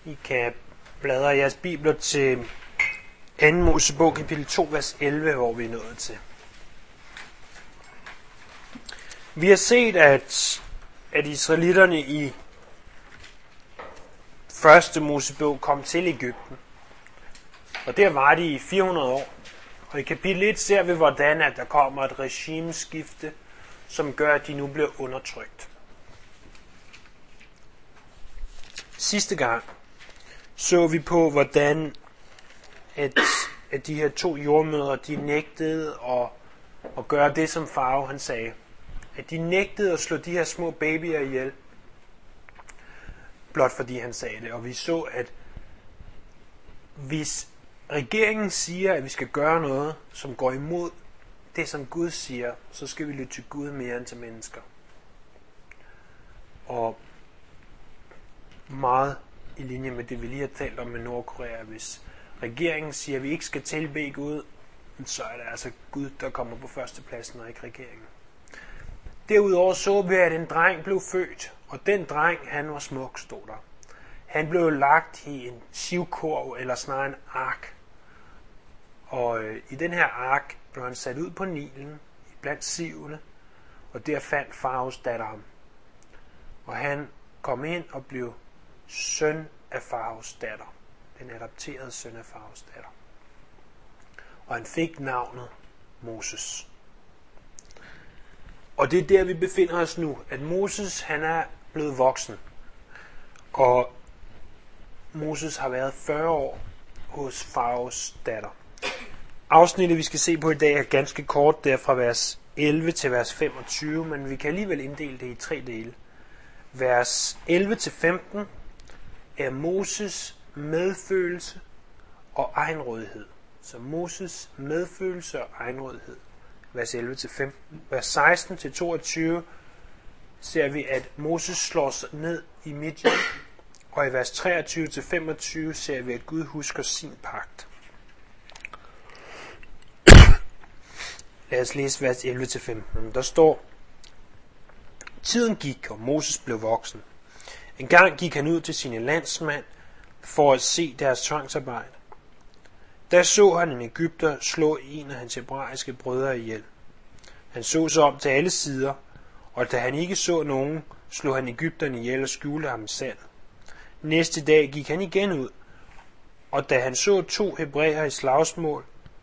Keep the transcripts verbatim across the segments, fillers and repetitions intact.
I kan bladre jeres bibler til anden Mosebog, kapitel to, vers elleve, hvor vi er nået til. Vi har set, at, at israelitterne i første Mosebog kom til Egypten. Og der var de i fire hundrede år. Og i kapitel et ser vi, hvordan at der kommer et regimeskifte, som gør, at de nu bliver undertrykt. Sidste gang så vi på, hvordan at, at de her to jordmødre, de nægtede at, at gøre det, som farao han sagde. At de nægtede at slå de her små babyer ihjel, blot fordi han sagde det. Og vi så, at hvis regeringen siger, at vi skal gøre noget, som går imod det, som Gud siger, så skal vi lytte til Gud mere end til mennesker. Og meget i linje med det, vi lige har talt om med Nordkorea. Hvis regeringen siger, at vi ikke skal tilbede Gud, så er det altså Gud, der kommer på førstepladsen, og ikke regeringen. Derudover så vi, at en dreng blev født, og den dreng, han var smuk, stod der. Han blev lagt i en sivkurv, eller snarere en ark. Og øh, i den her ark blev han sat ud på Nilen, blandt sivene, og der fandt faraos datter ham. Og han kom ind og blev søn af faraos datter. Den adopterede søn af faraos datter. Og han fik navnet Moses. Og det er der, vi befinder os nu, at Moses, han er blevet voksen. Og Moses har været fyrre år hos faraos datter. Afsnittet, vi skal se på i dag, er ganske kort, der fra vers elleve til vers femogtyve, men vi kan alligevel inddele det i tre dele. Vers elleve til femten er Moses medfølelse og egenrådighed. Så Moses medfølelse og egenrådighed. Vers elleve til femten. Vers seksten til toogtyve ser vi, at Moses slår sig ned i Midjan. Og i vers treogtyve til femogtyve ser vi, at Gud husker sin pagt. Lad os læse vers elleve til femten. Der står: Tiden gik, og Moses blev voksen. En gang gik han ud til sine landsmænd for at se deres tvangsarbejde. Der så han en egypter slå en af hans hebraiske brødre ihjel. Han så sig om til alle sider, og da han ikke så nogen, slog han egypteren ihjel og skjulte ham i sandet. Næste dag gik han igen ud, og da han så to hebræer i slagsmål,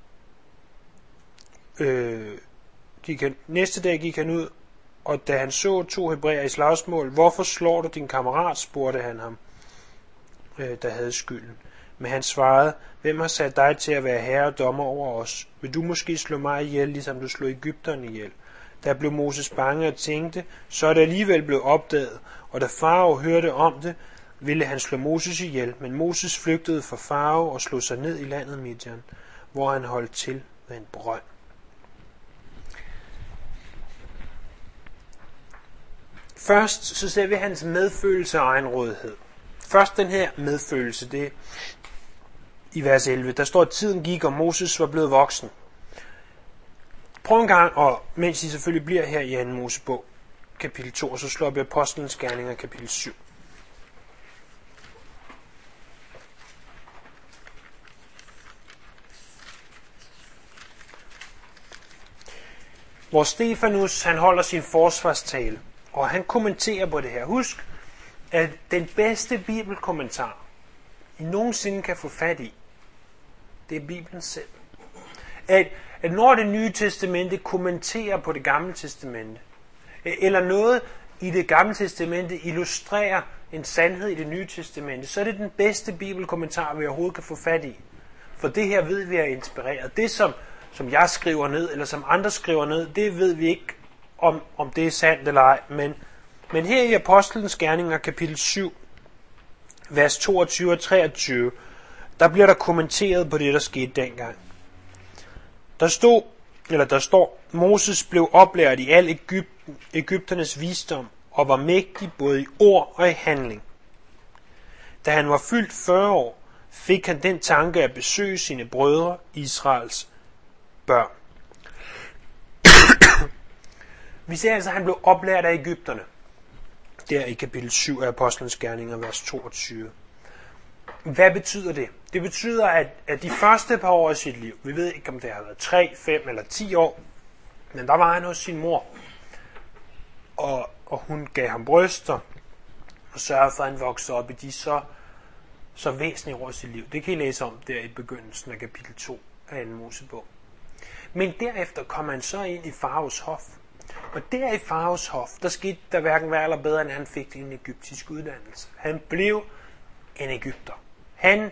øh, gik han, næste dag gik han ud, og da han så to hebræer i slagsmål, hvorfor slår du din kammerat, spurgte han ham, øh, der havde skylden. Men han svarede, hvem har sat dig til at være herre og dommer over os? Vil du måske slå mig ihjel, ligesom du slog egypterne ihjel? Der blev Moses bange og tænkte, så er det alligevel blevet opdaget, og da farao hørte om det, ville han slå Moses ihjel, men Moses flygtede fra farao og slog sig ned i landet Midjan, hvor han holdt til ved en brønd. Først så ser vi hans medfølelse og egenrådighed. Først den her medfølelse, det er i vers elleve. Der står, at tiden gik, og Moses var blevet voksen. Prøv en gang, og mens I selvfølgelig bliver her i anden Mosebog, kapitel to, og så slår vi Apostlenes Gerninger, kapitel syv. Hvor Stefanus, han holder sin forsvarstale, og han kommenterer på det her. Husk, at den bedste bibelkommentar, I nogensinde kan få fat i, det er Bibelen selv. At, at når det nye testamente kommenterer på det gamle testamente, eller noget i det gamle testamente illustrerer en sandhed i det nye testamente, så er det den bedste bibelkommentar, vi overhovedet kan få fat i. For det her ved vi er inspireret. Det, som, som jeg skriver ned, eller som andre skriver ned, det ved vi ikke, om, om det er sandt eller ej. Men, men her i Apostlenes Gerninger, kapitel syv, vers toogtyve og treogtyve, der bliver der kommenteret på det, der skete dengang. Der stod, eller der står, Moses blev oplært i al Egypten, Egypternes visdom, og var mægtig både i ord og i handling. Da han var fyldt fyrre år, fik han den tanke at besøge sine brødre, Israels børn. Vi ser altså, at han blev oplært af Egypterne. Der i kapitel syv af Apostlenes Gerninger, vers toogtyve. hvad betyder det? Det betyder, at, at de første par år af sit liv, vi ved ikke, om det har været tre, fem eller ti år, men der var han hos sin mor, og, og hun gav ham bryster, og sørgede for, at han voksede op i de så, så væsentlige år af sit liv. Det kan I læse om der i begyndelsen af kapitel to af anden Mosebog. Men derefter kom han så ind i Faraos hof. Og der i Faraos hof, der skete der hverken værre eller bedre, end han fik en egyptisk uddannelse. Han blev en egypter. Han,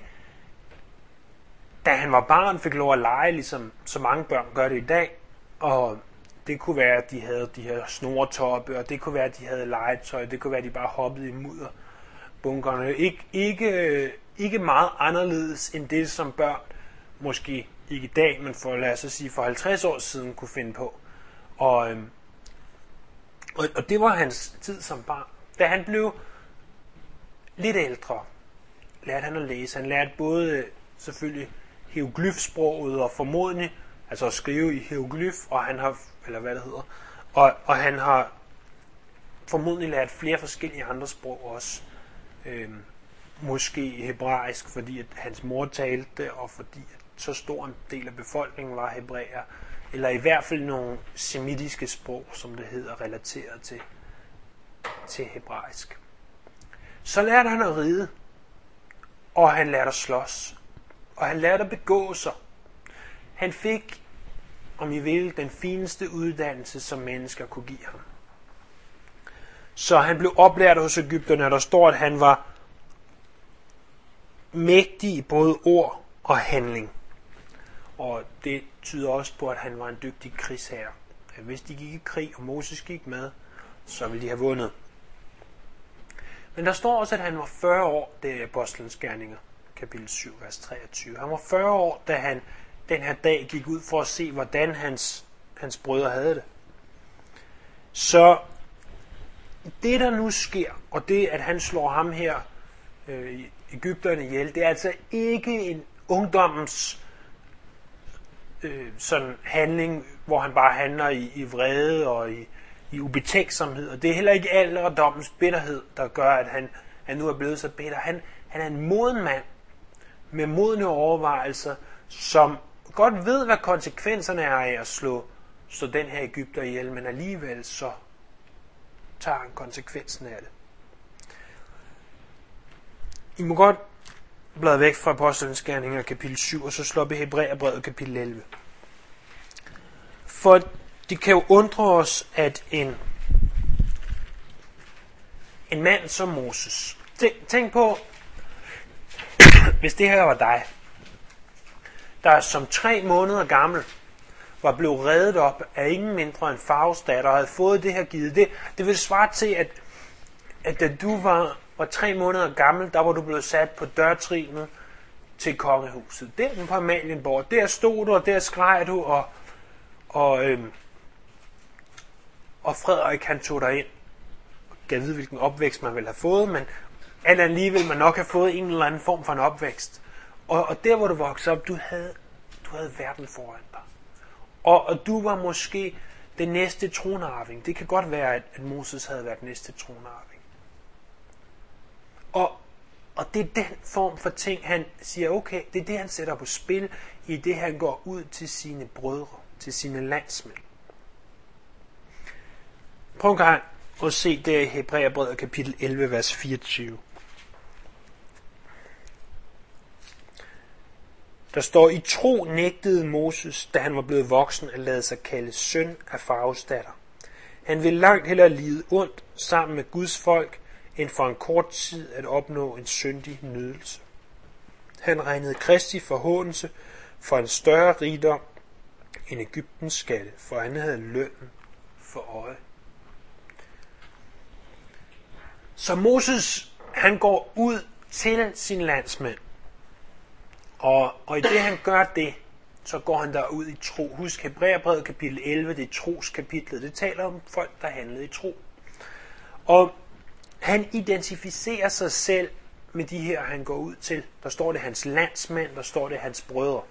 da han var barn, fik lov at lege, ligesom så mange børn gør det i dag. Og det kunne være, at de havde de her snortoppe, og det kunne være, at de havde legetøj, det kunne være, at de bare hoppede i mudderbunkerne. Ik- ikke, ikke meget anderledes end det, som børn måske ikke i dag, men for lad os sige for halvtreds år siden kunne finde på. Og, øhm, og, og det var hans tid som barn. Da han blev lidt ældre, lærte han at læse. Han lærte både selvfølgelig hieroglyfsproget og formodentlig, altså at skrive i hieroglyf, og han har, eller hvad det hedder, og, og han har formodentlig lært flere forskellige andre sprog også. Øhm, måske hebraisk, fordi at hans mor talte, og fordi at så stor en del af befolkningen var hebræer, eller i hvert fald nogle semitiske sprog, som det hedder, relateret til, til hebraisk. Så lærte han at ride, og han lærte at slås, og han lærte at begå sig. Han fik, om I vil, den fineste uddannelse, som mennesker kunne give ham. Så han blev oplært hos egypterne, og der står, at han var mægtig i både ord og handling. Og det tyder også på, at han var en dygtig krigsherre. Hvis de gik i krig, og Moses gik med, så ville de have vundet. Men der står også, at han var fyrre år, det er Apostlenes Gerninger, kapitel syv, vers treogtyve. Han var fyrre år, da han den her dag gik ud for at se, hvordan hans, hans brødre havde det. Så det, der nu sker, og det, at han slår ham her, øh, egypterne ihjel, det er altså ikke en ungdommens øh, sådan handling, hvor han bare handler i, i vrede og i, i ubetænksomhed. Og det er heller ikke alderdommens bitterhed, der gør, at han, han nu er blevet så bitter. Han, han er en moden mand med modne overvejelser, som godt ved, hvad konsekvenserne er af at slå, slå den her egypter ihjel, men alligevel så tager han konsekvensen af det. I må godt blade væk fra Apostlenes Gerninger kapitel syv, og så slå op i Hebræerbrevet kapitel elleve. For det kan jo undre os, at en, en mand som Moses, tænk, tænk på, hvis det her var dig, der som tre måneder gammel var blevet reddet op af ingen mindre end Faraos datter og havde fået det her givet. Det, det vil svare til, at, at da du var, var tre måneder gammel, der var du blevet sat på dørtrinet til kongehuset. Der på Amalienborg, der stod du, og der skreg du, og, og, øhm, og Frederik han tog dig ind. Jeg ved, hvilken opvækst man ville have fået, men alt andet lige ville man nok have fået en eller anden form for en opvækst. Og, og der, hvor du voksede op, du havde, du havde verden foran dig. Og, og du var måske den næste tronarving. Det kan godt være, at, at Moses havde været den næste tronarving. Og, og det er den form for ting, han siger, okay, det er det, han sætter på spil, i det, han går ud til sine brødre, til sine landsmænd. Prøv en gang at se det i Hebræerbrevet kapitel elleve, vers fireogtyve. Der står, i tro nægtede Moses, da han var blevet voksen, at lade sig kalde søn af Faraos datter. Han ville langt hellere lide ondt sammen med Guds folk, end for en kort tid at opnå en syndig nydelse. Han regnede Kristi forhåndelse for en større rigdom end Egyptens skatte, for han havde lønnen for øje. Så Moses, han går ud til sin landsmænd. Og, og i det han gør det, så går han der ud i tro. Husk Hebræerbrevet kapitel elleve, det er troskapitlet. Det taler om folk, der handlede i tro. Og han identificerer sig selv med de her, han går ud til. Der står det hans landsmænd, der står det hans brødre.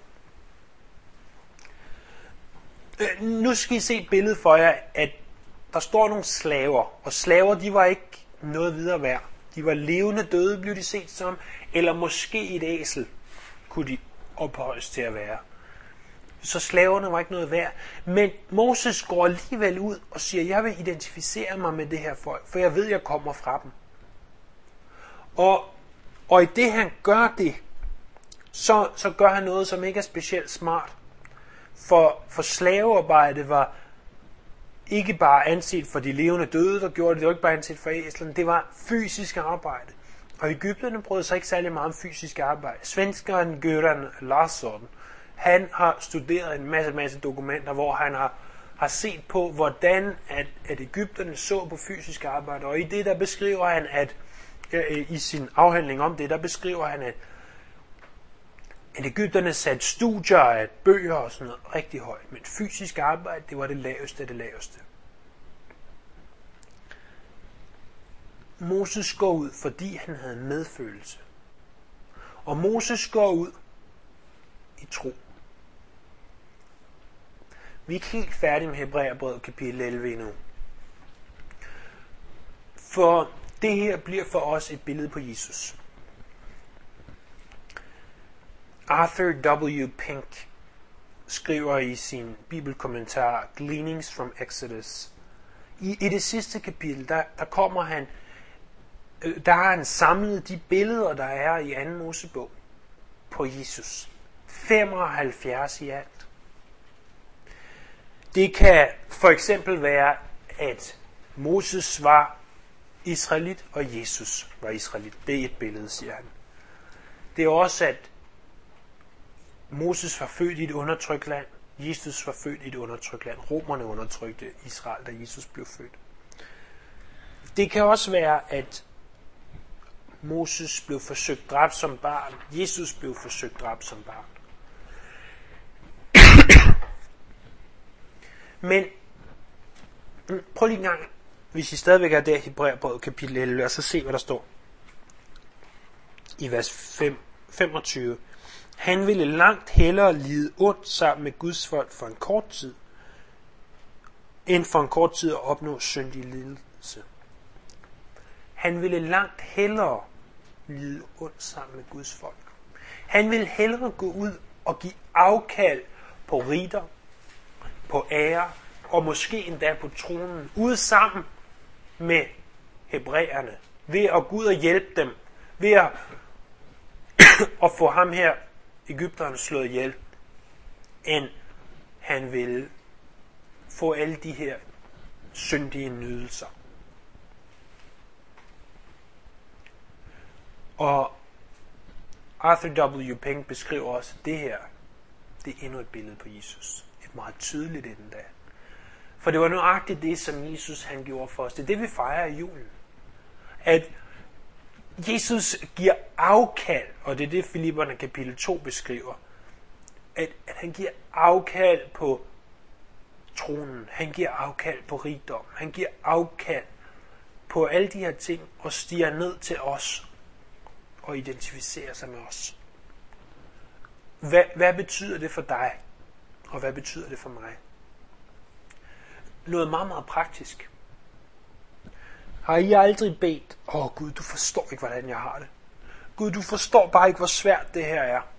Nu skal I se et billede for jer, at der står nogle slaver. Og slaver, de var ikke noget videre værd. De var levende døde, blev de set som, eller måske et æsel kunne de ophøjes til at være. Så slaverne var ikke noget værd. Men Moses går alligevel ud og siger, jeg vil identificere mig med det her folk, for jeg ved, jeg kommer fra dem. Og, og i det han gør det, så, så gør han noget, som ikke er specielt smart. For, for slavearbejde var ikke bare anset for de levende døde, der gjorde det, det var ikke bare anset for æslerne, det var fysisk arbejde. Og Egypterne brød sig ikke særlig meget om fysisk arbejde. Svenskeren Göran Larsson, han har studeret en masse, masse dokumenter, hvor han har, har set på, hvordan at, at Egypterne så på fysisk arbejde. Og i det, der beskriver han, at i sin afhandling om det, der beskriver han, at, at Egypterne satte studier af bøger og sådan noget rigtig højt. Men fysisk arbejde, det var det laveste af det laveste. Moses går ud, fordi han havde medfølelse. Og Moses går ud i tro. Vi er ikke helt færdige med Hebræerbrevet kapitel elleve endnu. For det her bliver for os et billede på Jesus. Arthur W. Pink skriver i sin bibelkommentar Gleanings from Exodus. I, i det sidste kapitel, der, der kommer han, øh, der har han samlet de billeder, der er i anden Mosebog på Jesus. femoghalvfjerds i alt. Det kan for eksempel være, at Moses var israelit, og Jesus var israelit. Det er et billede, siger han. Det er også, at Moses var født i et undertrykt land. Jesus var født i et undertrykt land. Romerne undertrykte Israel, da Jesus blev født. Det kan også være, at Moses blev forsøgt dræbt som barn. Jesus blev forsøgt dræbt som barn. Men prøv lige en gang, hvis I stadigvæk er der i Hebræerbrevet kapitel elleve, og så se, hvad der står i vers fem, femogtyve. Han ville langt hellere lide ondt sammen med Guds folk for en kort tid, end for en kort tid at opnå syndig lidelse. Han ville langt hellere lide ondt sammen med Guds folk. Han ville hellere gå ud og give afkald på rigdom, på ære, og måske endda på tronen, ude sammen med hebræerne, ved at gå ud og hjælpe dem, ved at, at få ham her, Egypteren, slået ihjel, end han ville få alle de her syndige nydelser. Og Arthur W. Pink beskriver også, at det her, det er endnu et billede på Jesus. Et meget tydeligt endda. For det var nøjagtigt det, som Jesus han gjorde for os. Det er det, vi fejrer i julen. At Jesus giver afkald, og det er det, Filipperne kapitel to beskriver. At, at han giver afkald på tronen. Han giver afkald på rigdom. Han giver afkald på alle de her ting, og stiger ned til os og identificerer sig med os. Hvad, hvad betyder det for dig? Og hvad betyder det for mig? Noget meget, meget praktisk. Har I aldrig bedt, åh oh, Gud, du forstår ikke, hvordan jeg har det. Gud, du forstår bare ikke, hvor svært det her er.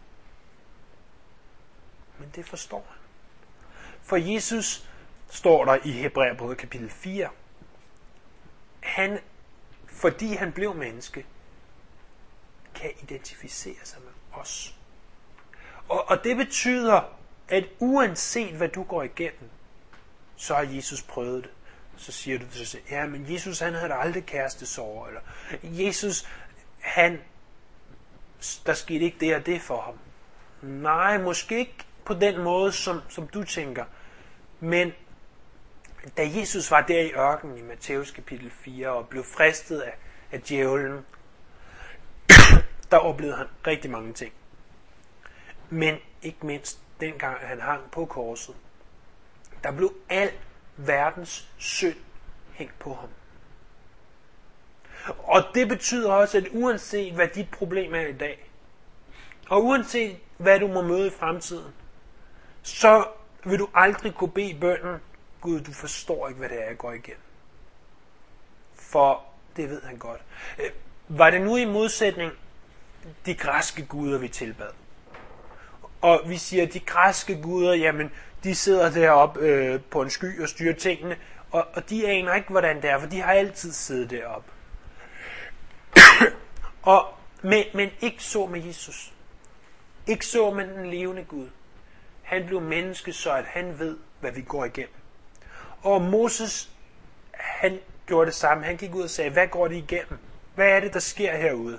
Men det forstår han. For Jesus, står der i Hebræerbrevet kapitel fire, han, fordi han blev menneske, kan identificere sig med os. Og, og det betyder, at uanset hvad du går igennem, så har Jesus prøvet det. Så siger du til dig selv, ja, men Jesus han havde aldrig kærestesorger, eller Jesus, han, der skete ikke det og det for ham. Nej, måske ikke på den måde, som, som du tænker. Men da Jesus var der i ørkenen i Matthæus kapitel fire, og blev fristet af, af djævlen, der oplevede han rigtig mange ting. Men ikke mindst dengang han hang på korset, der blev al verdens synd hængt på ham. Og det betyder også, at uanset hvad dit problem er i dag, og uanset hvad du må møde i fremtiden, så vil du aldrig kunne bede bønnen, Gud, du forstår ikke, hvad det er, jeg går igennem. For det ved han godt. var det nu i modsætning de græske guder, vi tilbad? Og vi siger, at de græske guder, jamen, de sidder deroppe øh, på en sky og styrer tingene, og, og de aner ikke, hvordan det er, for de har altid siddet deroppe. og, men, men ikke så med Jesus. Ikke så med den levende Gud. Han blev menneske, så at han ved, hvad vi går igennem. Og Moses, han gjorde det samme. Han gik ud og sagde, hvad går det igennem? Hvad er det, der sker herude?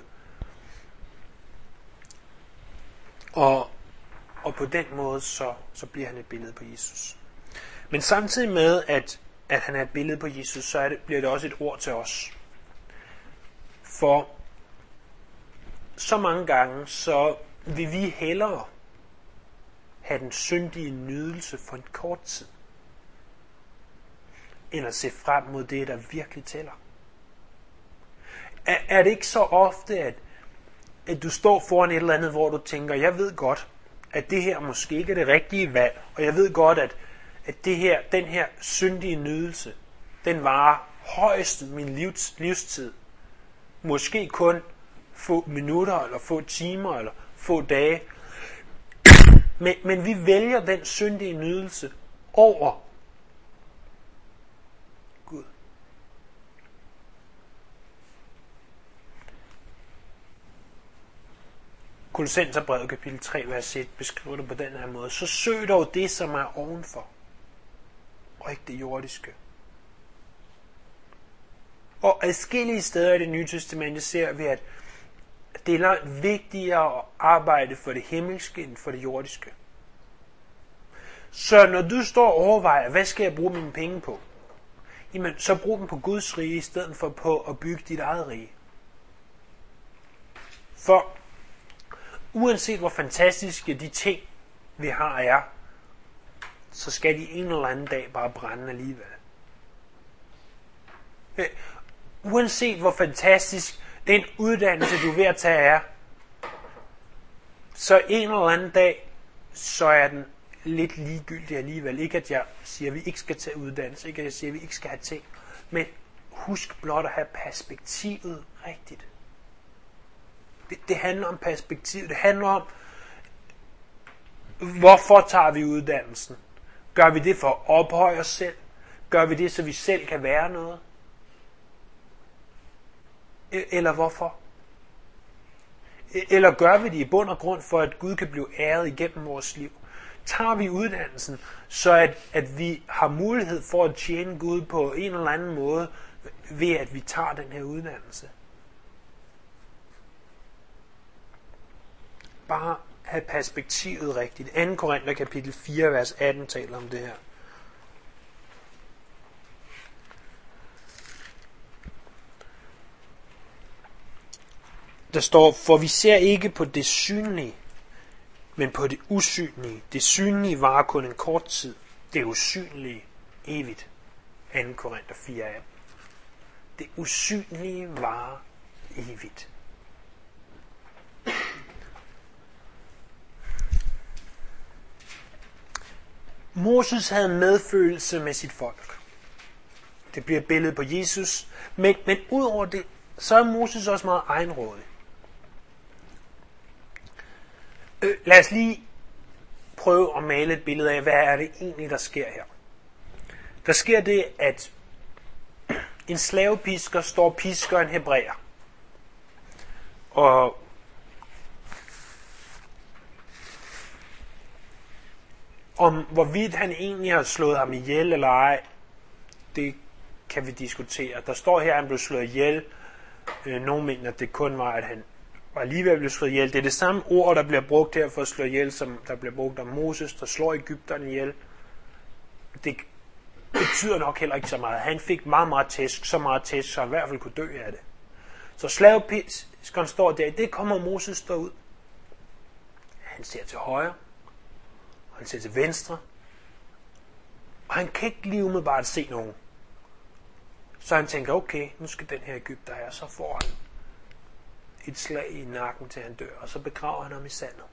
Og, og på den måde, så, så bliver han et billede på Jesus. Men samtidig med, at, at han er et billede på Jesus, så er det, bliver det også et ord til os. For så mange gange, så vil vi hellere have den syndige nydelse for en kort tid, end at se frem mod det, der virkelig tæller. Er, er det ikke så ofte, at, at du står foran et eller andet, hvor du tænker, jeg ved godt, at det her måske ikke er det rigtige valg, og jeg ved godt, at, at det her, den her syndige nydelse, den varer højst min livs, livstid. Måske kun få minutter, eller få timer, eller få dage. Men, men vi vælger den syndige nydelse over Gud. Kolossenserbrevet kapitel tre, vers et beskriver det på den her måde. Så søg dog det, som er ovenfor, og ikke det jordiske. Og adskillige steder i det nye testamente ser vi, at det er langt vigtigere at arbejde for det himmelske end for det jordiske. Så når du står og overvejer, hvad skal jeg bruge mine penge på? Jamen, så brug dem på Guds rige, i stedet for på at bygge dit eget rige. For uanset hvor fantastiske de ting, vi har er, så skal de en eller anden dag bare brænde alligevel. Uanset hvor fantastisk den uddannelse, du er ved at tage er, så en eller anden dag, så er den lidt ligegyldig alligevel. Ikke at jeg siger, at vi ikke skal tage uddannelse, ikke at jeg siger, at vi ikke skal have ting, men husk blot at have perspektivet rigtigt. Det, det handler om perspektiv. Det handler om, hvorfor tager vi uddannelsen? Gør vi det for at ophøje os selv? Gør vi det, så vi selv kan være noget? Eller hvorfor? Eller gør vi det i bund og grund for, at Gud kan blive æret igennem vores liv? Tager vi uddannelsen, så at, at vi har mulighed for at tjene Gud på en eller anden måde, ved at vi tager den her uddannelse? Bare have perspektivet rigtigt. anden Korinther kapitel fire, vers atten taler om det her. Der står, for vi ser ikke på det synlige, men på det usynlige. Det synlige varer kun en kort tid. Det usynlige evigt. anden Korinther fire atten. Det usynlige varer evigt. Moses havde medfølelse med sit folk. Det bliver et billede på Jesus. Men, men udover det, så er Moses også meget egenrådig. Øh, lad os lige prøve at male et billede af, hvad er det egentlig, der sker her. Der sker det, at en slavepisker står og pisker en hebræer. Og om hvorvidt han egentlig har slået ham ihjel eller ej, det kan vi diskutere. Der står her, at han blev slået ihjel. Nogle mener, at det kun var, at han var alligevel blev slået ihjel. Det er det samme ord, der bliver brugt her for at slå ihjel, som der bliver brugt om Moses, der slår Egypterne ihjel. Det betyder nok heller ikke så meget. Han fik meget, meget tæsk, så meget tæsk, så han i hvert fald kunne dø af det. Så slavepiskeren står der, det kommer Moses står ud. Han ser til højre, og han ser til venstre, og han kan ikke lige umiddelbart se nogen. Så han tænker, okay, nu skal den her Egypter her, så får han et slag i nakken til han dør, og så begraver han ham i sandet.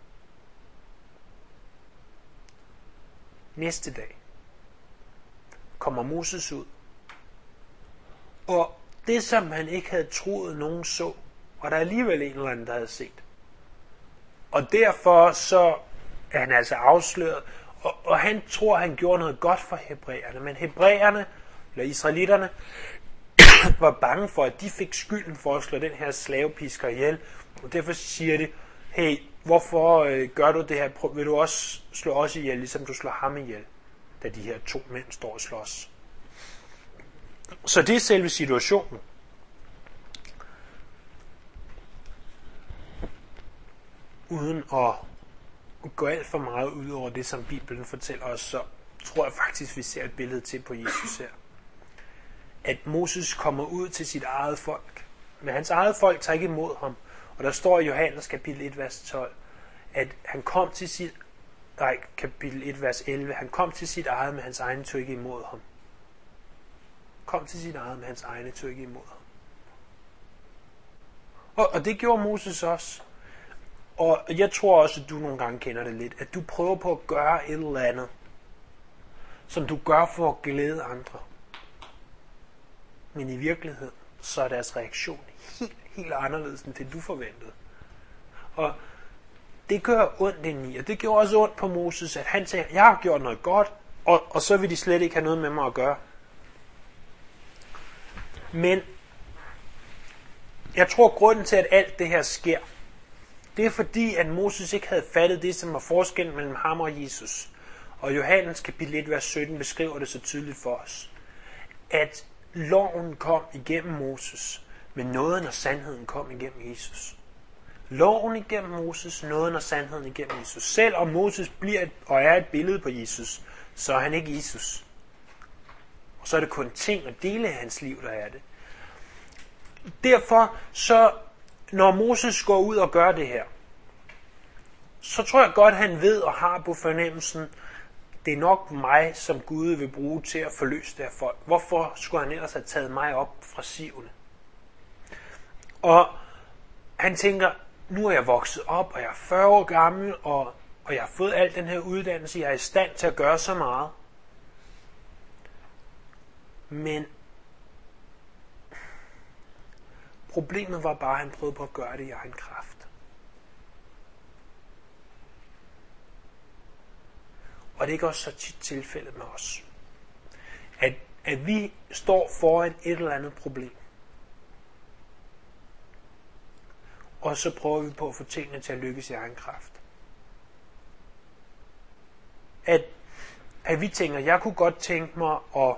Næste dag kommer Moses ud, og det som han ikke havde troet nogen så, Og der er alligevel en eller anden, der havde set. Og derfor så er han altså afsløret. Og, og han tror, han gjorde noget godt for hebræerne. Men hebræerne, eller israelitterne, var bange for, at de fik skylden for at slå den her slavepisker ihjel. Og derfor siger de, hey, hvorfor øh, gør du det her? Vil du også slå os ihjel, ligesom du slår ham ihjel? Da de her to mænd står og slås. Så det er selve situationen. Uden at gå alt for meget ud over det, som Bibelen fortæller os, så tror jeg faktisk, vi ser et billede til på Jesus her. At Moses kommer ud til sit eget folk. Men hans eget folk tager ikke imod ham. Og der står i Johannes kapitel et, vers tolv, at han kom til sit, nej, kapitel et, vers elleve, han kom til sit eget, men hans egne tog ikke imod ham. Kom til sit eget, men hans egne tog ikke imod ham. Og, og det gjorde Moses også. Og jeg tror også, at du nogle gange kender det lidt, at du prøver på at gøre et eller andet, som du gør for at glæde andre. Men i virkeligheden, så er deres reaktion helt, helt anderledes end det, du forventede. Og det gør ondt indeni, og det gjorde også ondt på Moses, at han sagde, jeg har gjort noget godt, og, og så vil de slet ikke have noget med mig at gøre. Men jeg tror, grunden til, at alt det her sker, det er fordi, at Moses ikke havde fattet det, som var forskellen mellem ham og Jesus. Og Johannes kapitel et, vers sytten beskriver det så tydeligt for os. At loven kom igennem Moses, men nåden og sandheden kom igennem Jesus. Loven igennem Moses, nåden og sandheden igennem Jesus. Selvom Moses bliver et, og er et billede på Jesus, så er han ikke Jesus. Og så er det kun ting og dele af hans liv, der er det. Derfor så, når Moses går ud og gør det her, så tror jeg godt, han ved og har på fornemmelsen, det er nok mig, som Gud vil bruge til at forløse det her folk. Hvorfor skulle han ellers have taget mig op fra sivene? Og han tænker, nu er jeg vokset op, og jeg er fyrre år gammel, og, og jeg har fået al den her uddannelse, jeg er i stand til at gøre så meget. Men problemet var bare, at han prøvede på at gøre det i egen kraft. Og det er ikke også så tit tilfældet med os. At, at vi står foran et eller andet problem. Og så prøver vi på at få tingene til at lykkes i egen kraft. At, at vi tænker, jeg kunne godt tænke mig at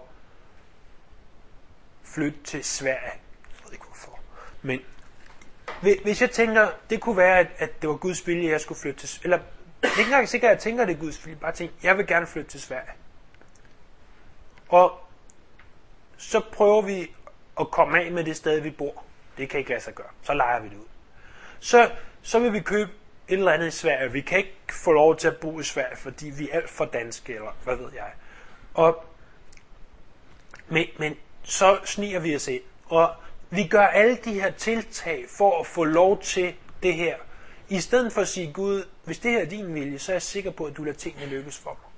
flytte til Sverige. Jeg ved ikke hvorfor. Men hvis jeg tænker, det kunne være, at, at det var Guds vilje, jeg skulle flytte til Eller det er ikke engang sikkert, at jeg tænker, at det er Guds vilje. Bare tænker, jeg vil gerne flytte til Sverige. Og så prøver vi at komme af med det sted, vi bor. Det kan ikke lade sig gøre. Så leger vi det ud. Så, så vil vi købe et eller andet i Sverige. Vi kan ikke få lov til at bo i Sverige, fordi vi er alt for danske, eller hvad ved jeg. Og, men, men så sniger vi os ind. Og vi gør alle de her tiltag for at få lov til det her. I stedet for at sige, Gud, hvis det her er din vilje, så er jeg sikker på, at du lader tingene lykkes for mig.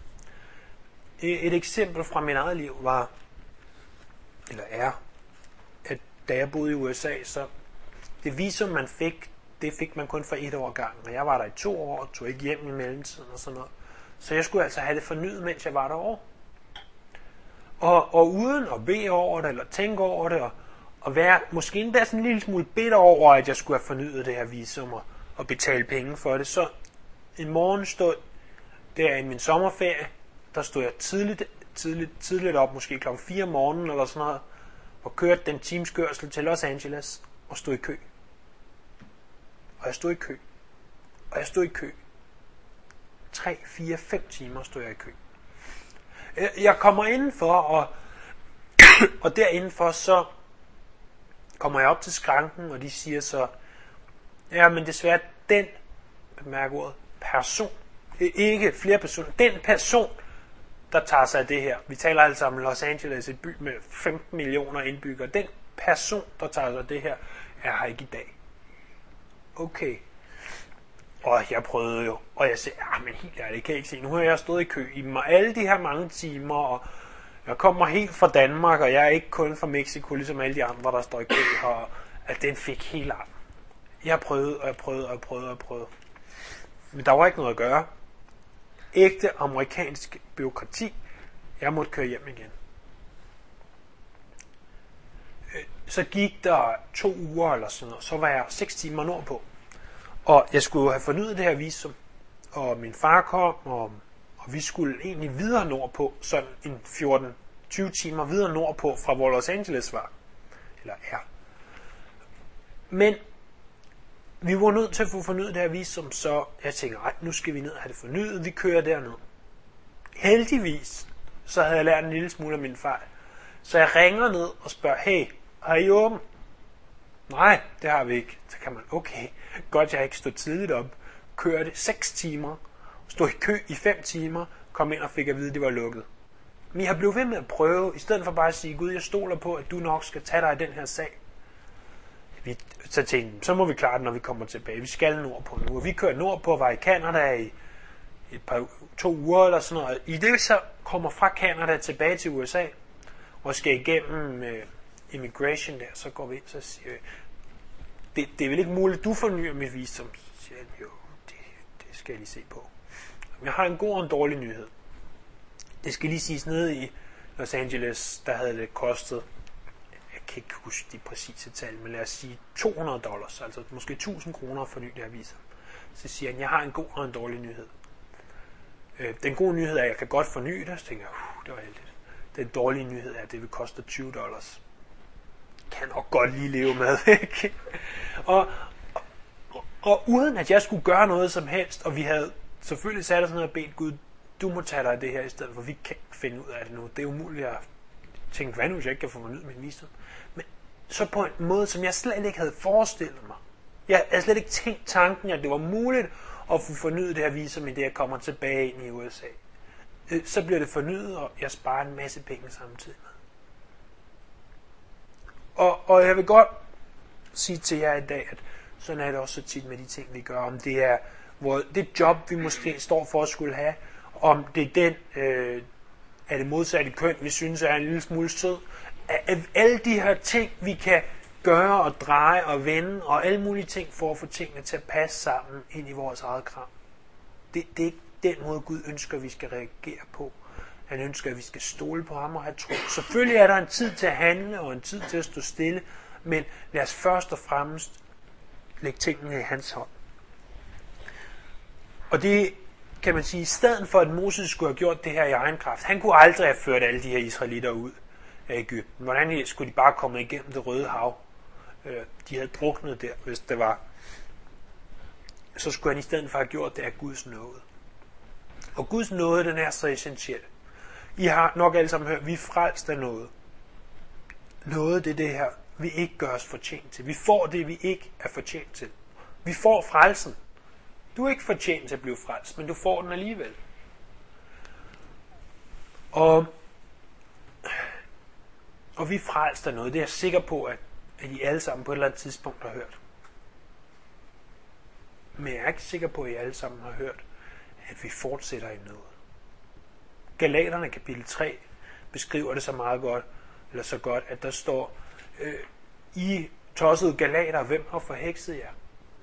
Et eksempel fra mit eget liv var, eller er, at da jeg boede i U S A, så det visum, man fik, det fik man kun for et år gangen. Og jeg var der i to år, og tog ikke hjem i mellemtiden og sådan noget. Så jeg skulle altså have det fornyet, mens jeg var derovre. Og, og uden at bede over det, eller tænke over det, og, og være måske endda sådan en lille smule bitter over, at jeg skulle have fornyet det her visum, og, og betale penge for det. Så en morgen stod der i min sommerferie, der stod jeg tidligt, tidligt, tidligt op, måske klokken fire om morgenen eller sådan noget, og kørte den timeskørsel til Los Angeles, og stod i kø. Og jeg stod i kø. Og jeg stod i kø. tre, fire, fem timer stod jeg i kø. Jeg kommer indenfor, og, og derindenfor så kommer jeg op til skranken, og de siger så, ja, men desværre den, bemærk ordet, person, ikke flere personer, den person, der tager sig af det her, vi taler altså om Los Angeles, et by med femten millioner indbyggere, den person, der tager sig af det her, er her ikke i dag. Okay. Og jeg prøvede jo, og jeg sagde, ja, men helt ærligt, kan jeg ikke se, nu har jeg stået i kø i alle de her mange timer, og jeg kommer helt fra Danmark, og jeg er ikke kun fra Mexico, ligesom alle de andre, der står i kø her. at den fik hele armen. Jeg prøvede, og jeg prøvede, og jeg prøvede, og jeg prøvede. Men der var ikke noget at gøre. Ægte amerikansk bureaukrati. Jeg måtte køre hjem igen. Så gik der to uger eller sådan noget. Så var jeg seks timer nordpå. Og jeg skulle have fornyet det her visum. Og min far kom, og, og vi skulle egentlig videre nordpå. Sådan en fjorten til tyve timer videre nordpå, fra hvor Los Angeles var. Eller er. Men vi var nødt til at få fornyet det her visum, så jeg tænkte, ej, nu skal vi ned og have det fornyet. Vi kører derned. Heldigvis, så havde jeg lært en lille smule af min fejl. Så jeg ringer ned og spørger, hey, har I åben? Nej, det har vi ikke. Så kan man, okay, godt jeg ikke stod tidligt op. Kørte seks timer, stod i kø i fem timer, kom ind og fik at vide, at det var lukket. Men jeg blev ved med at prøve, i stedet for bare at sige, Gud, jeg stoler på, at du nok skal tage dig af den her sag. Vi, så tænkte så må vi klare det, når vi kommer tilbage. Vi skal nordpå nu. Og vi kørte nordpå, var i Canada i et par, to uger eller sådan noget. I det vi så kommer fra Canada tilbage til U S A, og skal igennem uh, immigration der, så går vi ind, så siger vi, det, det er vel ikke muligt, du fornyer mit visum. Så siger jeg, jo, det, det skal jeg lige se på. Men jeg har en god og en dårlig nyhed. Det skal lige siges, nede i Los Angeles, der havde det kostet, jeg kan ikke huske de præcise tal, men lad os sige to hundrede dollars, altså måske tusind kroner at forny det her visum. Så siger han, jeg har en god og en dårlig nyhed. Øh, den gode nyhed er, at jeg kan godt forny det, så tænker jeg, uh, det var heldigt. Den dårlige nyhed er, at det vil koste tyve dollars. Kan nok godt lige leve med, ikke? Og, og, og, og uden at jeg skulle gøre noget som helst, og vi havde selvfølgelig sat os ned og bedt Gud, du må tage dig af det her i stedet for, vi kan ikke finde ud af det nu. Det er umuligt at tænke, hvad nu hvis jeg ikke kan få fornyet min visum? Men så på en måde, som jeg slet ikke havde forestillet mig. Jeg havde slet ikke tænkt tanken, at det var muligt at få fornyet det her visum, i det jeg kommer tilbage ind i U S A. Så bliver det fornyet, og jeg sparer en masse penge samtidig med. Og, og jeg vil godt sige til jer i dag, at sådan er det også så tit med de ting, vi gør. Om det er hvor det job, vi måske står for at skulle have, om det er den, øh, er det modsatte køn, vi synes er en lille smule sød. At alle de her ting, vi kan gøre og dreje og vende, og alle mulige ting for at få tingene til at passe sammen ind i vores eget kram. Det, det er ikke den måde, Gud ønsker, vi skal reagere på. Han ønsker, at vi skal stole på ham og have tro. Selvfølgelig er der en tid til at handle og en tid til at stå stille, men lad os først og fremmest lægge tingene i hans hånd. Og det kan man sige, i stedet for at Moses skulle have gjort det her i egen kraft, han kunne aldrig have ført alle de her israelitter ud af Egypten. Hvordan skulle de bare komme igennem det Røde Hav? De havde druknet der, hvis det var. Så skulle han i stedet for have gjort det af Guds nåde. Og Guds nåde, den er så essentiel. I har nok alle sammen hørt, vi er frelst af noget. Noget, det er det her, vi ikke gør os fortjent til. Vi får det, vi ikke er fortjent til. Vi får frelsen. Du er ikke fortjent til at blive frelst, men du får den alligevel. Og, og vi er frelst af noget. Det er jeg sikker på, at, at I alle sammen på et eller andet tidspunkt har hørt. Men jeg er ikke sikker på, at I alle sammen har hørt, at vi fortsætter i noget. Galaterne kapitel tre beskriver det så meget godt, eller så godt, at der står, øh, I tossede galater, hvem har forhekset jer?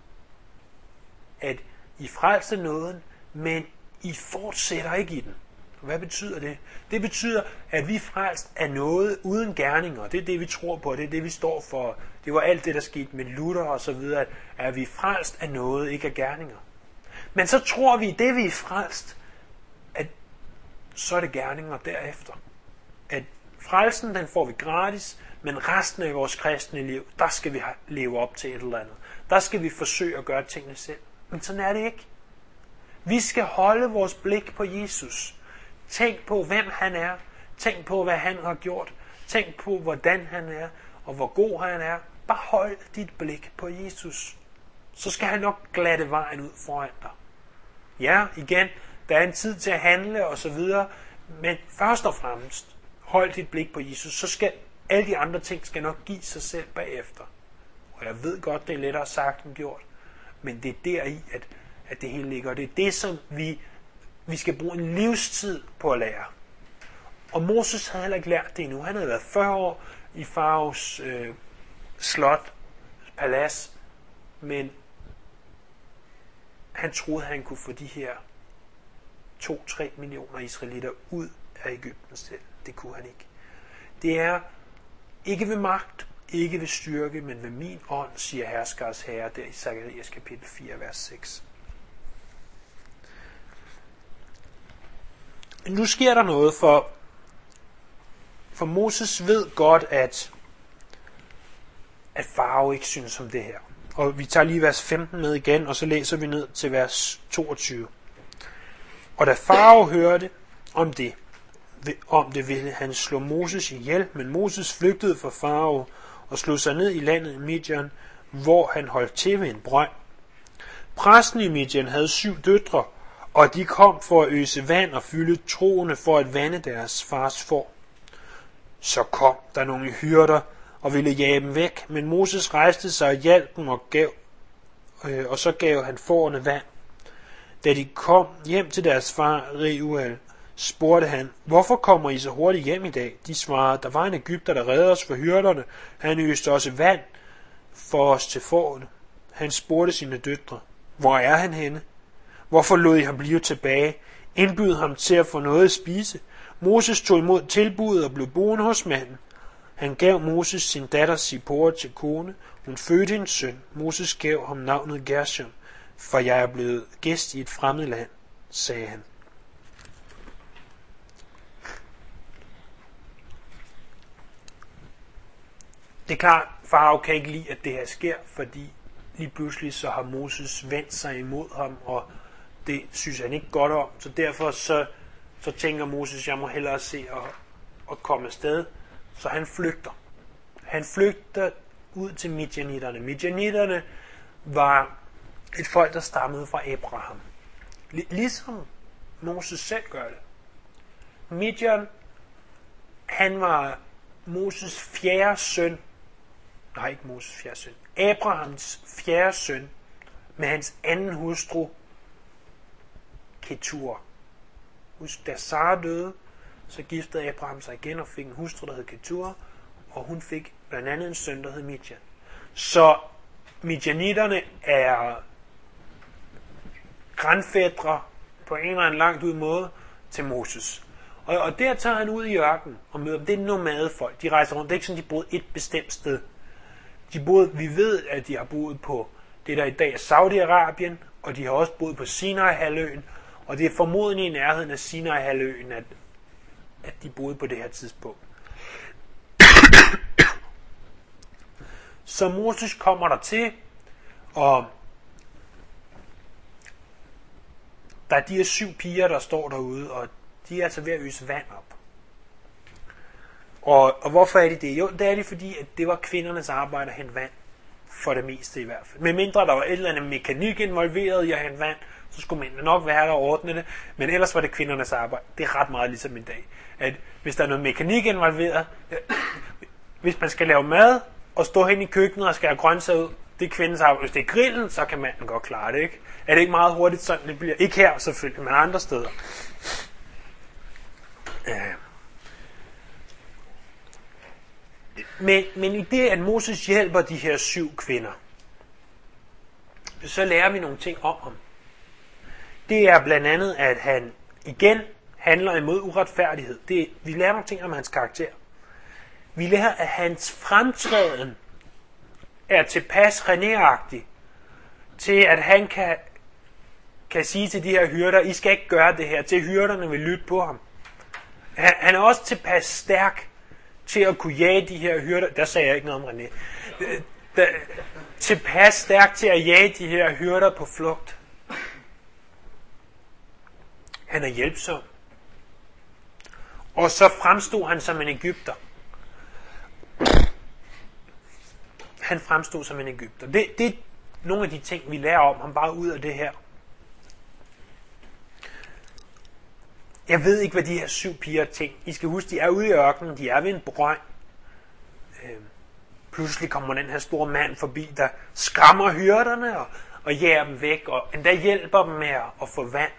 At I frelste nåden, men I fortsætter ikke i den. Hvad betyder det? Det betyder, at vi er frelst af noget uden gerninger. Det er det, vi tror på, det er det, vi står for. Det var alt det, der skete med Luther og så videre, at vi er frelst af noget, ikke af gerninger. Men så tror vi, det vi er frelst, at så er det gerninger derefter. At frelsen, den får vi gratis, men resten af vores kristne liv, der skal vi leve op til et eller andet. Der skal vi forsøge at gøre tingene selv. Men sådan er det ikke. Vi skal holde vores blik på Jesus. Tænk på, hvem han er. Tænk på, hvad han har gjort. Tænk på, hvordan han er, og hvor god han er. Bare hold dit blik på Jesus. Så skal han nok glatte vejen ud foran dig. Ja, igen, der er en tid til at handle og så videre, men først og fremmest, hold dit blik på Jesus, så skal alle de andre ting skal nok give sig selv bagefter. Og jeg ved godt, det er lettere sagt end gjort, men det er deri, at, at det hele ligger. Det er det, som vi, vi skal bruge en livstid på at lære. Og Moses havde heller ikke lært det endnu. Han havde været fyrre år i faraos øh, slot, palads, men han troede, han kunne få de her to til tre millioner israelitter ud af Egypten selv. Det kunne han ikke. Det er ikke ved magt, ikke ved styrke, men ved min ånd, siger herskers herre, der i Zakarias kapitel fire, vers seks. Nu sker der noget, for, for Moses ved godt, at, at Farao ikke synes om det her. Og vi tager lige vers femten med igen, og så læser vi ned til vers toogtyve. Og da Farao hørte om det, om det ville han slå Moses ihjel, men Moses flygtede fra Farao og slog sig ned i landet i Midian, hvor han holdt til ved en brønd. Præsten i Midian havde syv døtre, og de kom for at øse vand og fylde troende for at vande deres fars får. Så kom der nogle hyrder og ville jage dem væk, men Moses rejste sig og hjalp dem og gav, øh, og så gav han fårene vand. Da de kom hjem til deres far Reuel, spurgte han, hvorfor kommer I så hurtigt hjem i dag? De svarede, der var en egypter, der reddede os for hyrderne. Han øste også vand for os til fårene. Han spurgte sine døtre, hvor er han henne? Hvorfor lod I ham blive tilbage? Indbyd ham til at få noget at spise. Moses tog imod tilbuddet og blev boende hos manden. Han gav Moses sin datter Zippora til kone. Hun fødte en søn. Moses gav ham navnet Gershom, for jeg er blevet gæst i et fremmed land, sagde han. Det er klart, Farao kan ikke lide, at det her sker, fordi lige pludselig så har Moses vendt sig imod ham, og det synes han ikke godt om. Så derfor så, så tænker Moses, jeg må hellere se at, at komme afsted. Så han flygter. Han flygter ud til Midianitterne. Midianitterne var et folk, der stammede fra Abraham. Ligesom Moses selv gør det. Midian, han var Moses fjerde søn. Nej, ikke Moses fjerde søn. Abrahams fjerde søn med hans anden hustru, Ketura. Husk, da Sara døde, så giftede Abraham sig igen og fik en hustru, der hed Ketura, og hun fik blandt andet en søn, der hed Midian. Så Midianitterne er grandfædre på en eller anden langt ud måde til Moses. Og, og der tager han ud i ørkenen og møder dem. Det er nomadefolk. De rejser rundt. Det er ikke sådan, de boede et bestemt sted. De boede, vi ved, at de har boet på det, der i dag er Saudi-Arabien, og de har også boet på Sinai-halvøen, og det er formodentlig i nærheden af Sinai-halvøen, at, at de boede på det her tidspunkt. Så Moses kommer der til, og der er de her syv piger, der står derude, og de er altså ved at øse vand op. Og, og hvorfor er de det? Jo, det er de, fordi at det var kvindernes arbejde at hente vand, for det meste i hvert fald. Med mindre der var et eller andet mekanik involveret i at hente vand, så skulle mændene nok være der og ordne det, men ellers var det kvindernes arbejde. Det er ret meget ligesom i dag. At hvis der er noget mekanik involveret, hvis man skal lave mad, og stå hen i køkkenet og skære grøntsager ud, det er kvindens arbejde. Hvis det er grillen, så kan manden godt klare det, ikke? Er det ikke meget hurtigt sådan, det bliver? Ikke her selvfølgelig, men andre steder. Ja. Men, men i det, at Moses hjælper de her syv kvinder, så lærer vi nogle ting om ham. Det er blandt andet, at han igen handler imod uretfærdighed. Det, vi lærer nogle ting om hans karakter. Vi lærer, at hans fremtræden er tilpas René-agtig, til at han kan, kan sige til de her hyrder, I skal ikke gøre det her, til hyrderne vil lytte på ham. Han, han er også tilpas stærk til at kunne jage de her hyrder. Der sagde jeg ikke noget om René. Der, tilpas stærk til at jage de her hyrder på flugt. Han er hjælpsom. Og så fremstod han som en egypter. Han fremstod som en egypter. Det, det er nogle af de ting, vi lærer om ham bare ud af det her. Jeg ved ikke, hvad de her syv piger tænker. I skal huske, de er ude i ørkenen, de er ved en brønd. Øh, pludselig kommer den her store mand forbi, der skræmmer hyrderne og, og jager dem væk, og endda hjælper dem med at, at få vand.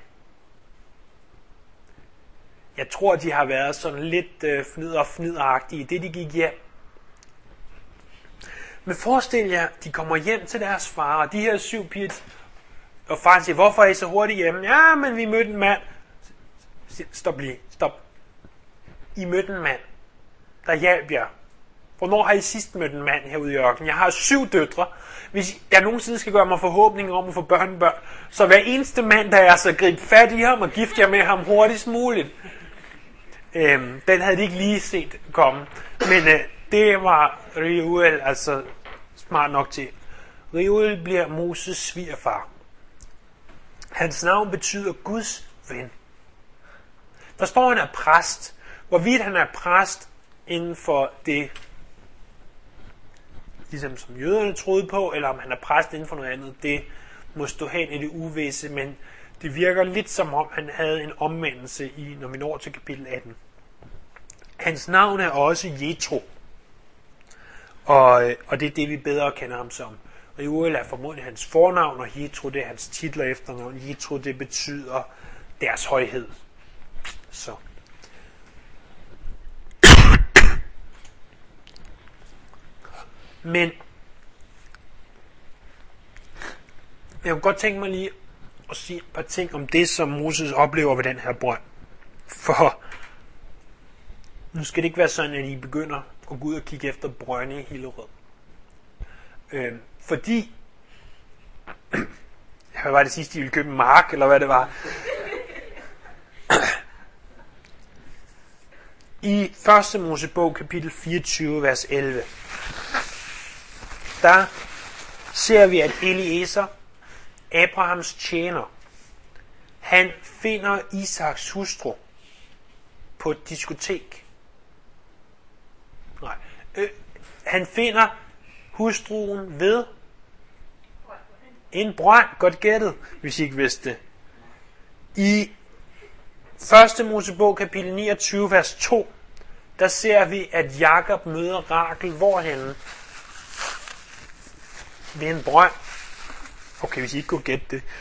Jeg tror, de har været sådan lidt øh, fnid og fnideragtige i det, de gik hjem. Men forestil jer, de kommer hjem til deres far, og de her syv piger, og faren siger, hvorfor er I så hurtigt hjemme? Ja, men vi mødte en mand. Stop lige, stop. I mødte en mand, der hjalp jer. Hvornår har I sidst mødt en mand herude i ørkenen? Jeg har syv døtre. Hvis jeg nogensinde skal gøre mig forhåbninger om at få børnebørn, så hver eneste mand, der er, så grib fat i ham og gift jer med ham hurtigst muligt. Øhm, den havde de ikke lige set komme. Men øh, det var Reuel altså smart nok til. Reuel bliver Moses svigerfar. Hans navn betyder Guds ven. Der står, han er præst. Hvorvidt han er præst inden for det, ligesom som jøderne troede på, eller om han er præst inden for noget andet, det må stå hen i det uvisse, men det virker lidt som om, han havde en omvendelse i, når vi når til kapitel atten. Hans navn er også Jethro, og, og det er det, vi bedre kender ham som. Reuel er formodentlig hans fornavn, og Jethro, det er hans titler efternavn. Jethro, det betyder deres højhed. Så. Men jeg kunne godt tænke mig lige at sige et par ting om det, som Moses oplever ved den her brønd. For nu skal det ikke være sådan, at I begynder at gå ud og kigge efter brønde i Hillerød. Øh, fordi hvad var det sidste, I ville købe en mark, eller hvad det var? I første Mosebog, kapitel fireogtyve, vers elleve, der ser vi, at Eliezer, Abrahams tjener, han finder Isaks hustru på et diskotek. Nej, øh, han finder hustruen ved en brønd. Godt gættet, hvis I ikke vidste det. I første Mosebog, kapitel niogtyve, vers to, der ser vi, at Jakob møder Rachel hvorhenne? Ved en brønd. Okay, hvis I ikke kunne gætte det.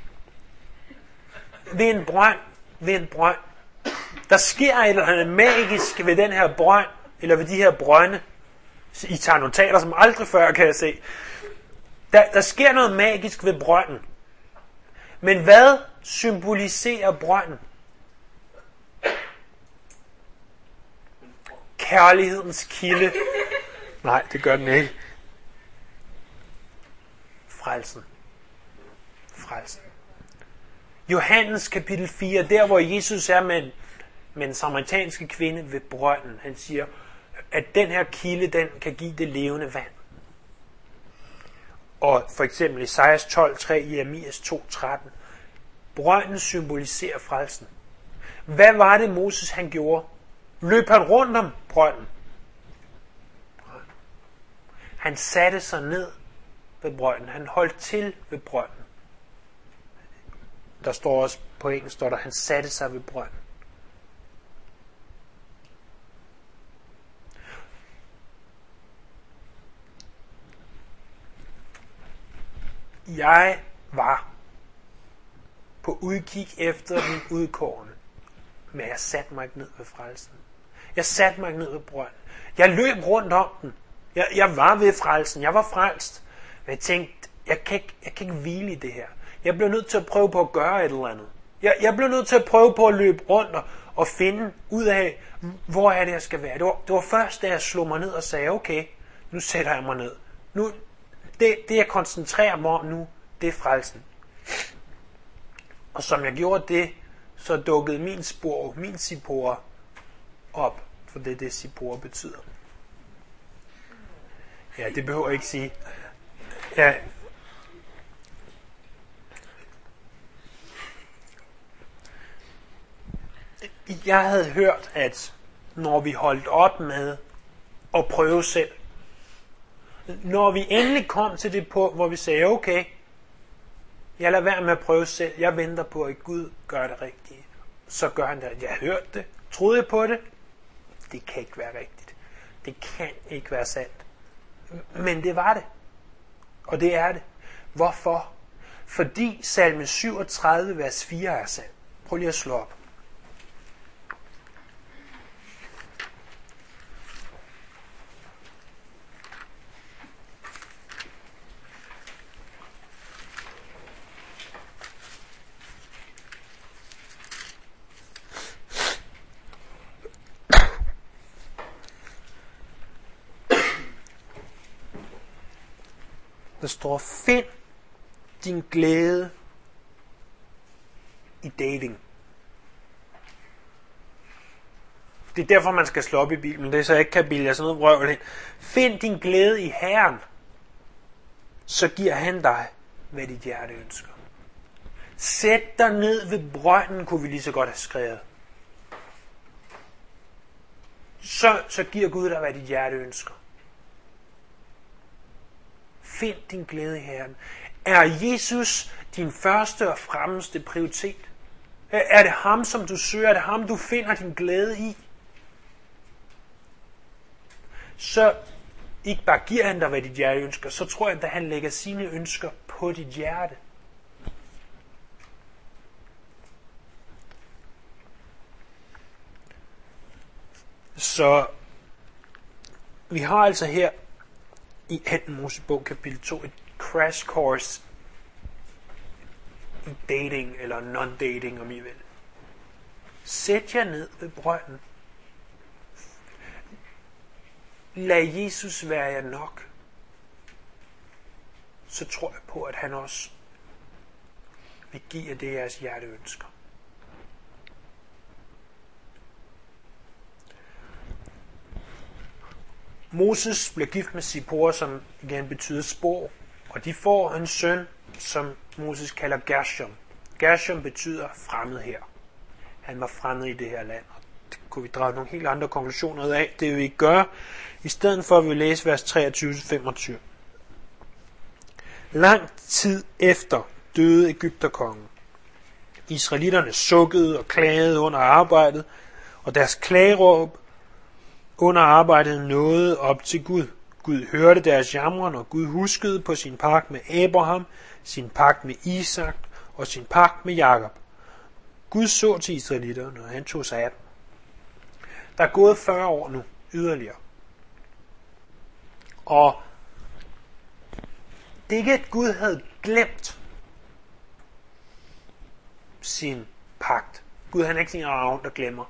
Ved en brønd. Ved en brønd. Der sker et eller andet magisk ved den her brønd, eller ved de her brønde. I tager notater som aldrig før, kan jeg se. Der, der sker noget magisk ved brønden. Men hvad symboliserer brønden? Kærlighedens kilde. Nej, det gør den ikke. Frelsen. Frelsen. Johannes kapitel fire, der hvor Jesus er med, med en samaritanske kvinde ved brønden. Han siger, at den her kilde, den kan give det levende vand. Og for eksempel Esajas tolv tre, Jeremias to tretten. Brønden symboliserer frelsen. Hvad var det Moses han gjorde? Løb han rundt om brønden? Han satte sig ned ved brønden. Han holdt til ved brønden. Der står også på engelsk, står der, han satte sig ved brønden. Jeg var på udkig efter min udkårne, men jeg satte mig ikke ned ved frelsen. Jeg satte mig ikke ned ved brønden. Jeg løb rundt om den. Jeg, jeg var ved frelsen. Jeg var frelst. Men jeg tænkte, jeg kan, ikke, jeg kan ikke hvile i det her. Jeg blev nødt til at prøve på at gøre et eller andet. Jeg, jeg blev nødt til at prøve på at løbe rundt og, og finde ud af, hvor er det, jeg skal være. Det var, det var først, da jeg slog mig ned og sagde, okay, nu sætter jeg mig ned. Nu, det, det, jeg koncentrerer mig om nu, det er frelsen. Og som jeg gjorde det, så dukkede min spor, min Sipora op. For det er det, Sipora betyder. Ja, det behøver jeg ikke sige. Ja. Jeg havde hørt, at når vi holdt op med at prøve selv, når vi endelig kom til det punkt, hvor vi sagde, okay, jeg lader være med at prøve selv, jeg venter på, at Gud gør det rigtige, så gør han det. Jeg hørte det, troede jeg på det, det kan ikke være rigtigt. Det kan ikke være sandt. Men det var det. Og det er det. Hvorfor? Fordi salme syvogtredive, vers fire er sandt. Prøv lige at slå op. Der står, find din glæde i dating. Det er derfor, man skal slå op i Bibelen. Det er så jeg ikke kan bilde jer sådan noget vrøvl ind. Find din glæde i Herren, så giver han dig, hvad dit hjerte ønsker. Sæt dig ned ved brønden, kunne vi lige så godt have skrevet. Så, så giver Gud dig, hvad dit hjerte ønsker. Find din glæde i Herren. Er Jesus din første og fremmeste prioritet? Er det ham, som du søger? Er det ham, du finder din glæde i? Så ikke bare giver han dig, hvad dit hjerte ønsker, så tror jeg, at han lægger sine ønsker på dit hjerte. Så vi har altså her i anden Mosebog kapitel to et crash course i dating eller non-dating, om I vil. Sæt jer ned ved brønden. Lad Jesus være jer nok. Så tror jeg på, at han også vil give jer det, jeres hjerte ønsker. Moses bliver gift med Zippor, som igen betyder spor, og de får en søn, som Moses kalder Gershom. Gershom betyder fremmed her. Han var fremmed i det her land, og det kunne vi drage nogle helt andre konklusioner ud af. Det vil vi gøre. I stedet for at vi læse vers treogtyve til femogtyve. Lang tid efter døde Egypterkongen. Israelitterne sukkede og klagede under arbejdet, og deres klageråb under arbejdet nåede op til Gud. Gud hørte deres jamren, og Gud huskede på sin pagt med Abraham, sin pagt med Isak og sin pagt med Jakob. Gud så til israelitterne, og han tog sig af dem. Der er gået fyrre år nu, yderligere. Og det er ikke, at Gud havde glemt sin pagt. Gud han er ikke sin arv, der glemmer.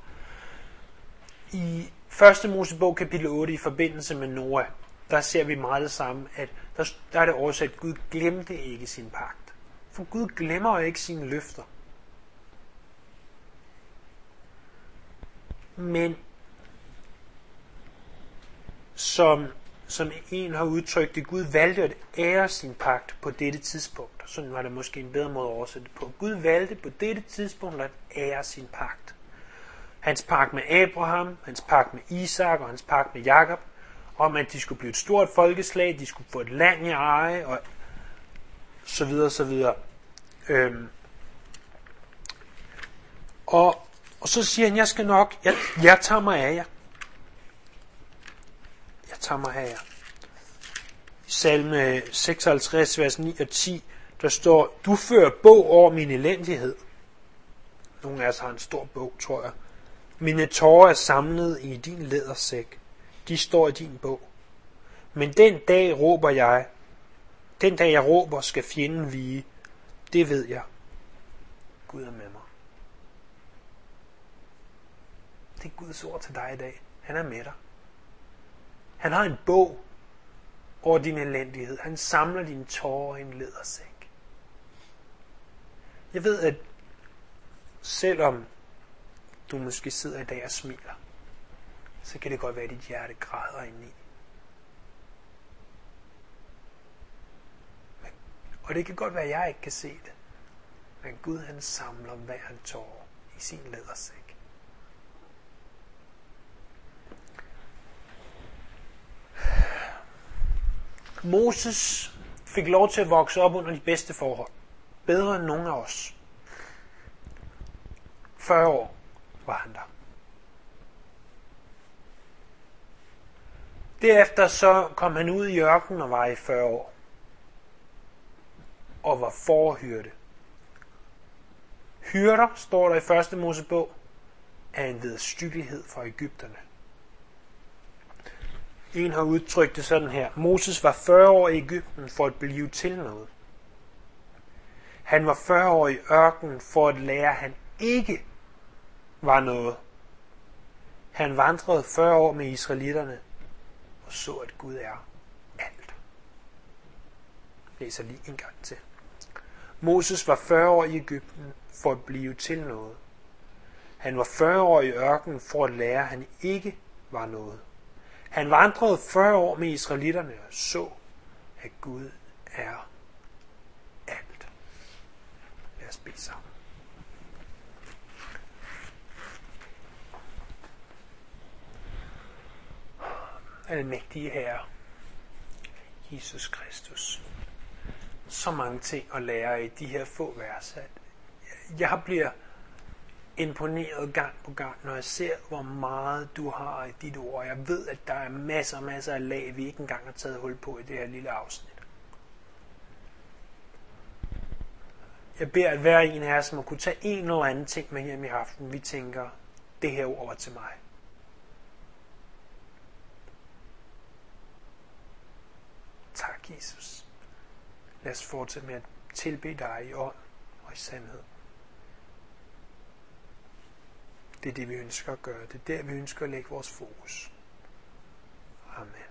I første Mosebog kapitel otte i forbindelse med Noah, der ser vi meget det samme, at der, der er det oversat, at Gud glemte ikke sin pagt. For Gud glemmer ikke sine løfter. Men som, som en har udtrykt det, Gud valgte at ære sin pagt på dette tidspunkt. Sådan var det måske en bedre måde at oversætte det på. Gud valgte på dette tidspunkt at ære sin pagt. Hans pagt med Abraham, hans pagt med Isak og hans pagt med Jakob, om at de skulle blive et stort folkeslag, de skulle få et land i eje, og så videre, så videre. Øhm. Og, og så siger han, jeg skal nok, jeg, jeg tager mig af jer. Jeg tager mig af jer. I salme seksoghalvtreds, vers ni og ti, der står, du fører bog over min elendighed. Nogle af os har en stor bog, tror jeg. Mine tårer er samlet i din lædersæk. De står i din bog. Men den dag råber jeg, den dag jeg råber, skal fjenden vige. Det ved jeg. Gud er med mig. Det er Guds ord til dig i dag. Han er med dig. Han har en bog over din elendighed. Han samler dine tårer i en lædersæk. Jeg ved, at selvom du måske sidder i dag og smiler, så kan det godt være, at dit hjerte græder indeni. Og det kan godt være, at jeg ikke kan se det. Men Gud han samler hver en tårer i sin lædersæk. Moses fik lov til at vokse op under de bedste forhold. Bedre end nogen af os. fyrre år var han der. Derefter så kom han ud i ørkenen og var i fyrre år. Og var forhyrte. Hyrder, står der i første Mosebog, er en vederstyggelighed fra Egypterne. En har udtrykt det sådan her. Moses var fyrre år i Egypten for at blive til noget. Han var fyrre år i ørkenen for at lære, at han ikke var noget. Han vandrede fyrre år med israelitterne og så, at Gud er alt. læser lige en gang til. Moses var fyrre år i Egypten for at blive til noget. Han var fyrre år i ørkenen for at lære, at han ikke var noget. Han vandrede fyrre år med israelitterne og så, at Gud er alt. Lad os bede sammen. Almægtige Herre, Jesus Kristus. Så mange ting at lære i de her få vers. Jeg bliver imponeret gang på gang, når jeg ser, hvor meget du har i dit ord. Jeg ved, at der er masser og masser af lag, vi ikke engang har taget hul på i det her lille afsnit. Jeg beder, at hver en af jer, som må kunne tage en eller anden ting med hjem i aften, vi tænker, det her ord var til mig. Tak, Jesus. Lad os fortsætte med at tilbede dig i ånd og i sandhed. Det er det, vi ønsker at gøre. Det er der, vi ønsker at lægge vores fokus. Amen.